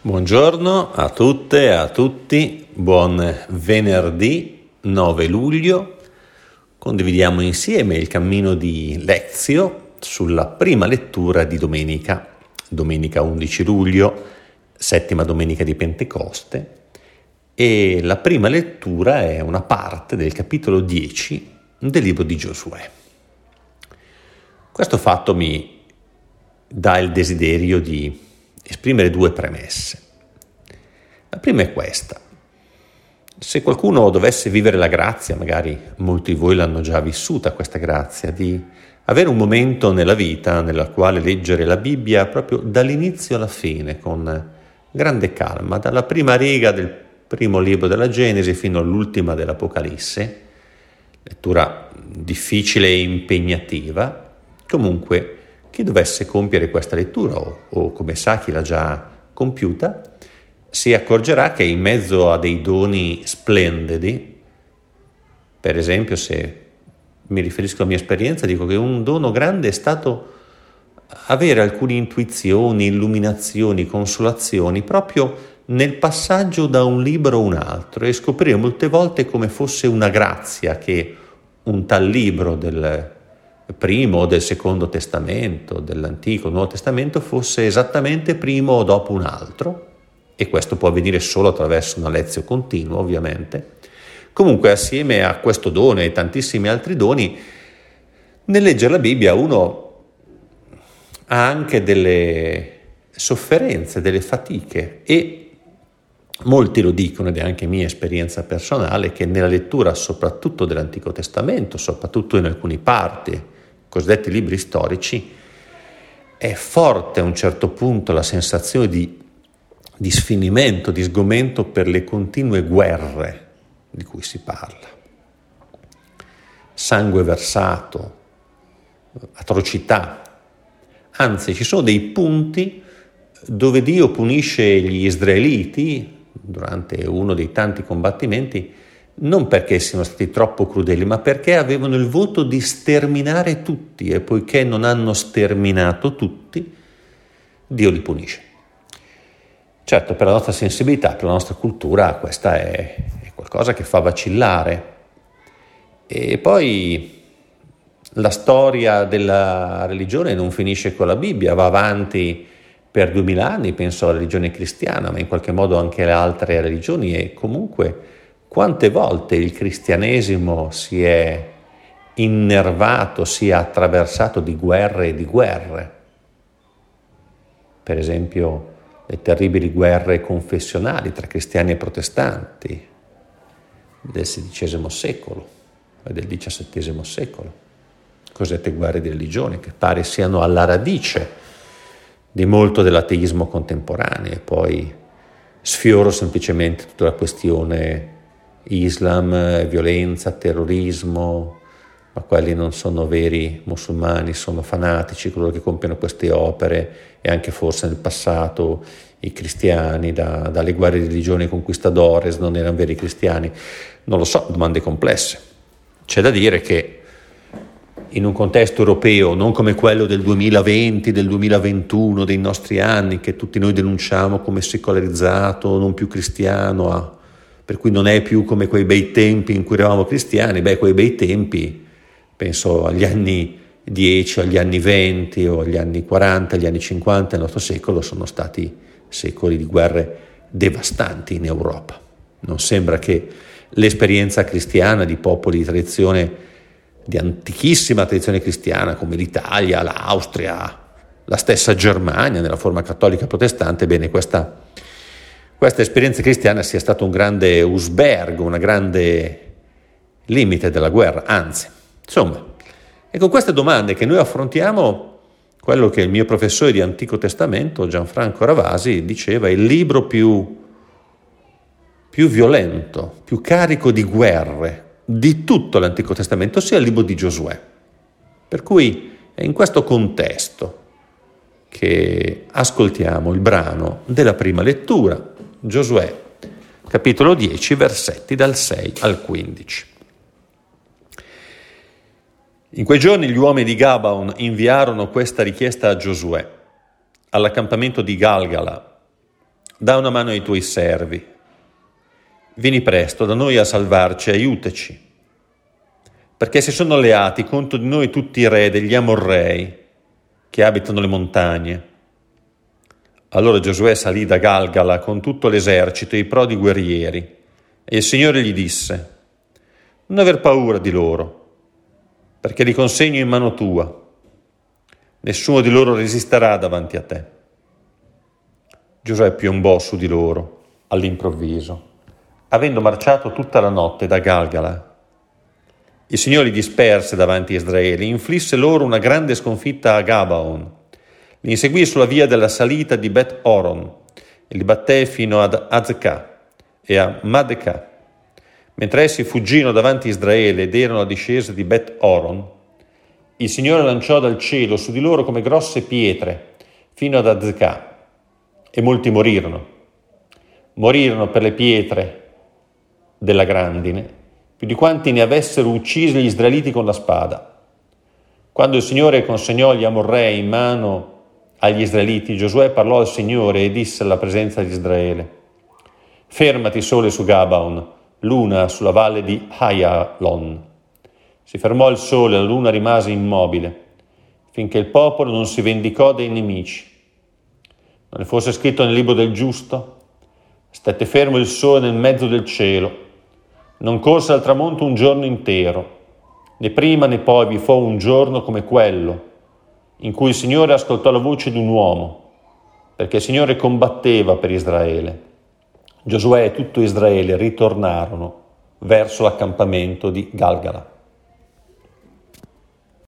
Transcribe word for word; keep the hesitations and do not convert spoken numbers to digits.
Buongiorno a tutte e a tutti, buon venerdì nove luglio. Condividiamo insieme il cammino di Lezio sulla prima lettura di domenica, domenica undici luglio, settima domenica di Pentecoste, e la prima lettura è una parte del capitolo dieci del libro di Giosuè. Questo fatto mi dà il desiderio di esprimere due premesse. La prima è questa: se qualcuno dovesse vivere la grazia, magari molti di voi l'hanno già vissuta questa grazia, di avere un momento nella vita nella quale leggere la Bibbia proprio dall'inizio alla fine, con grande calma, dalla prima riga del primo libro della Genesi fino all'ultima dell'Apocalisse, lettura difficile e impegnativa, comunque chi dovesse compiere questa lettura, o, o come sa chi l'ha già compiuta, si accorgerà che in mezzo a dei doni splendidi, per esempio, se mi riferisco alla mia esperienza, dico che un dono grande è stato avere alcune intuizioni, illuminazioni, consolazioni proprio nel passaggio da un libro a un altro, e scoprire molte volte come fosse una grazia che un tal libro del primo o del secondo testamento, dell'antico o nuovo testamento, fosse esattamente primo o dopo un altro, e questo può avvenire solo attraverso una lezione continua, ovviamente. Comunque, assieme a questo dono e tantissimi altri doni, nel leggere la Bibbia uno ha anche delle sofferenze, delle fatiche, e molti lo dicono, ed è anche mia esperienza personale, che nella lettura soprattutto dell'Antico Testamento, soprattutto in alcune parti, cosiddetti libri storici, è forte a un certo punto la sensazione di, di sfinimento, di sgomento per le continue guerre di cui si parla. Sangue versato, atrocità. Anzi, ci sono dei punti dove Dio punisce gli israeliti durante uno dei tanti combattimenti, non perché siano stati troppo crudeli, ma perché avevano il voto di sterminare tutti, e poiché non hanno sterminato tutti, Dio li punisce. Certo, per la nostra sensibilità, per la nostra cultura, questa è, è qualcosa che fa vacillare. E poi la storia della religione non finisce con la Bibbia, va avanti per duemila anni, penso alla religione cristiana, ma in qualche modo anche alle altre religioni, e comunque quante volte il cristianesimo si è innervato, si è attraversato di guerre e di guerre. Per esempio le terribili guerre confessionali tra cristiani e protestanti del sedicesimo secolo e del diciassettesimo secolo, cosiddette guerre di religione, che pare siano alla radice di molto dell'ateismo contemporaneo. E poi sfioro semplicemente tutta la questione Islam, violenza, terrorismo, ma quelli non sono veri musulmani, sono fanatici coloro che compiono queste opere, e anche forse nel passato i cristiani da, dalle guerre di religione conquistadores non erano veri cristiani. Non lo so, domande complesse. C'è da dire che in un contesto europeo, non come quello del duemilaventi, del duemilaventuno, dei nostri anni, che tutti noi denunciamo come secolarizzato, non più cristiano, ah, per cui non è più come quei bei tempi in cui eravamo cristiani. Beh, quei bei tempi, penso agli anni dieci, agli anni venti o agli anni quaranta, agli anni cinquanta del nostro secolo, sono stati secoli di guerre devastanti in Europa. Non sembra che l'esperienza cristiana di popoli di tradizione, di antichissima tradizione cristiana, come l'Italia, l'Austria, la stessa Germania nella forma cattolica protestante, bene, questa Questa esperienza cristiana sia stato un grande usbergo, una grande limite della guerra, anzi. Insomma, è con queste domande che noi affrontiamo quello che il mio professore di Antico Testamento, Gianfranco Ravasi, diceva il libro più, più violento, più carico di guerre di tutto l'Antico Testamento, sia il libro di Giosuè. Per cui è in questo contesto che ascoltiamo il brano della prima lettura, Giosuè, capitolo dieci, versetti dal sei al quindici. In quei giorni gli uomini di Gabaon inviarono questa richiesta a Giosuè all'accampamento di Galgala, da una mano ai tuoi servi. Vieni presto da noi a salvarci, aiutaci, perché si sono alleati contro di noi tutti i re degli Amorrei che abitano le montagne. Allora Giosuè salì da Galgala con tutto l'esercito e i prodi guerrieri, e il Signore gli disse: non aver paura di loro, perché li consegno in mano tua. Nessuno di loro resisterà davanti a te. Giosuè piombò su di loro all'improvviso, avendo marciato tutta la notte da Galgala. Il Signore li disperse davanti a Israele, inflisse loro una grande sconfitta a Gabaon, li inseguì sulla via della salita di Bet Oron e li batté fino ad Azekah e a Madekah. Mentre essi fuggirono davanti a Israele ed erano a discesa di Bet Oron, il Signore lanciò dal cielo su di loro come grosse pietre fino ad Azekah, e molti morirono. Morirono per le pietre della grandine, più di quanti ne avessero uccisi gli israeliti con la spada. Quando il Signore consegnò gli Amorrei in mano agli israeliti, Giosuè parlò al Signore e disse alla presenza di Israele: fermati sole su Gabaon, luna sulla valle di Ayalon. Si fermò il sole, la luna rimase immobile, finché il popolo non si vendicò dei nemici. Non ne fosse scritto nel libro del giusto? Stette fermo il sole nel mezzo del cielo, non corse al tramonto un giorno intero, né prima né poi vi fu un giorno come quello, in cui il Signore ascoltò la voce di un uomo, perché il Signore combatteva per Israele. Giosuè e tutto Israele ritornarono verso l'accampamento di Galgala.